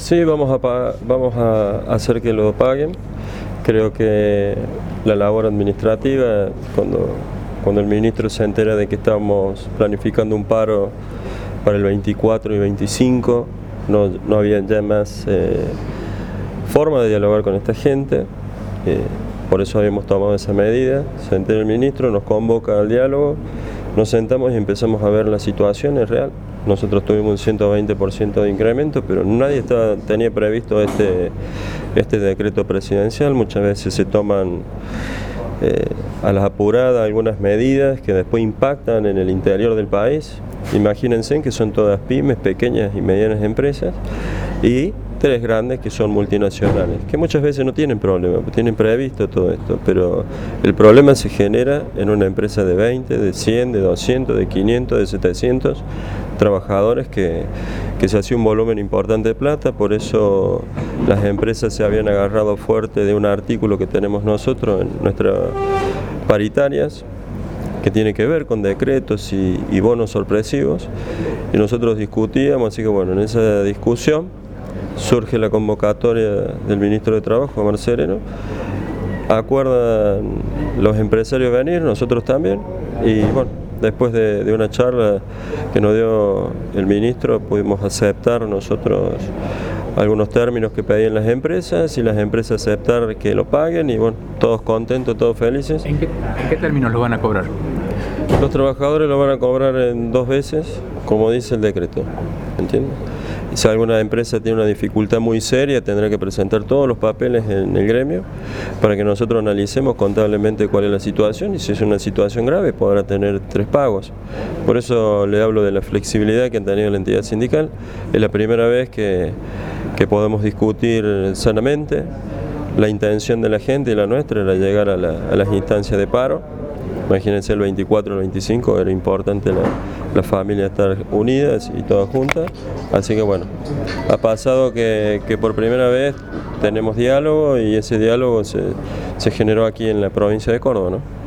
Sí, vamos a hacer que lo paguen. Creo que la labor administrativa, cuando el ministro se entera de que estamos planificando un paro para el 24 y 25, no había ya más forma de dialogar con esta gente. Por eso habíamos tomado esa medida. Se entera el ministro, nos convoca al diálogo, nos sentamos y empezamos a ver la situación, es real. Nosotros tuvimos un 120% de incremento, pero nadie tenía previsto este decreto presidencial. Muchas veces se toman a las apuradas algunas medidas que después impactan en el interior del país. Imagínense que son todas pymes, pequeñas y medianas empresas, y tres grandes que son multinacionales, que muchas veces no tienen problema, tienen previsto todo esto, pero el problema se genera en una empresa de 20, de 100, de 200, de 500, de 700 trabajadores que se hacía un volumen importante de plata. Por eso las empresas se habían agarrado fuerte de un artículo que tenemos nosotros en nuestras paritarias, que tiene que ver con decretos y bonos sorpresivos, y nosotros discutíamos, así que bueno, en esa discusión surge la convocatoria del ministro de Trabajo, Omar Sereno. Acuerdan los empresarios venir, nosotros también, y bueno, después de una charla que nos dio el ministro, pudimos aceptar nosotros algunos términos que pedían las empresas, y las empresas aceptar que lo paguen, y bueno, todos contentos, todos felices. ¿En qué términos lo van a cobrar? Los trabajadores lo van a cobrar en 2 veces, como dice el decreto, ¿entiendes? Si alguna empresa tiene una dificultad muy seria, tendrá que presentar todos los papeles en el gremio para que nosotros analicemos contablemente cuál es la situación, y si es una situación grave podrá tener 3 pagos. Por eso le hablo de la flexibilidad que ha tenido la entidad sindical. Es la primera vez que podemos discutir sanamente. La intención de la gente y la nuestra era llegar a las instancias de paro. Imagínense, el 24 o el 25 era importante la familia estar unidas y todas juntas. Así que bueno, ha pasado que por primera vez tenemos diálogo, y ese diálogo se generó aquí en la provincia de Córdoba, ¿no?